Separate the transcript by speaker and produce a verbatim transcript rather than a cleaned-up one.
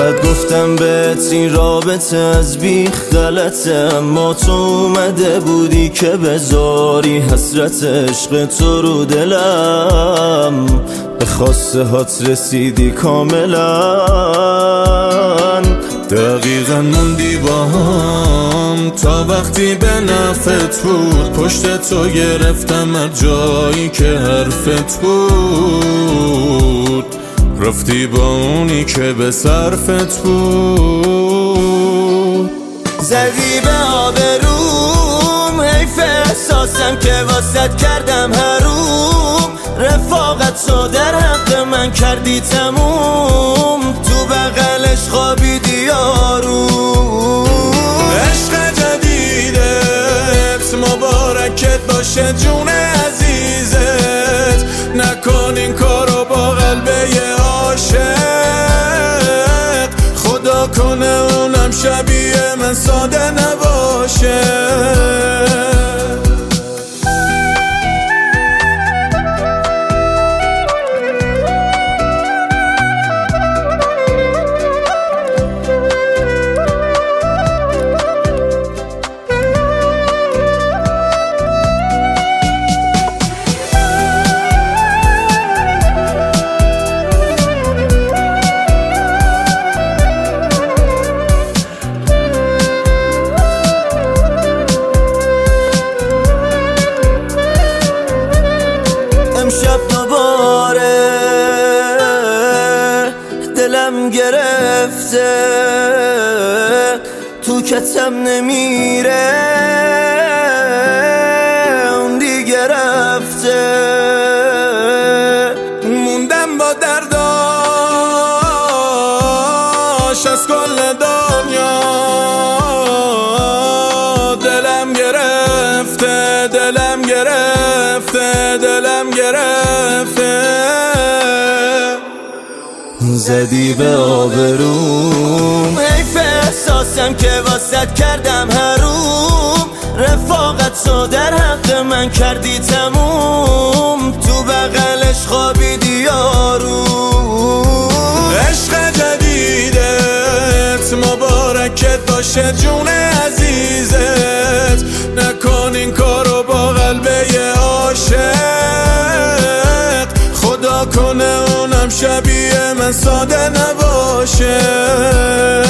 Speaker 1: فقط گفتم بهت این رابطه از بیخ غلطه، اما تو اومده بودی که بذاری حسرت عشق تو رو دلم، به خواسته هات رسیدی کاملا.
Speaker 2: دقیقا موندی با هم تا وقتی به نفت بود، پشت تو گرفتم هر جایی که حرفت بود، رفتی با اونی که به صرفت بود.
Speaker 1: زدی به آبروم، حیف احساسم که واسط کردم حروم، رفاقت تو در حق من کردی تموم، تو بغلش خوابیدی یارو.
Speaker 2: عشق جدیدت مبارکت باشه جون عزیزت، نکن این کارو با قلبه عاشق، خدا کنه اونم شبیه من ساده نباشه.
Speaker 1: امشب دوباره دلم گرفته، تو کتم نمیره، اون دیگه رفته،
Speaker 2: موندم با درداش از کل دنیا، دلم گرفته دلم گرفته دلم گرفته.
Speaker 1: زدی به آبروم، حیف احساسم که واسط کردم حروم، رفاقت تو در حق من کردی تموم، تو بغلش خوابیدی یارو.
Speaker 2: عشق جدیدت مبارکت باشه جون عزیزت، نکن این کارو با قلبه عاشق، خدا کنه اونم شبیه من ساده نباشه.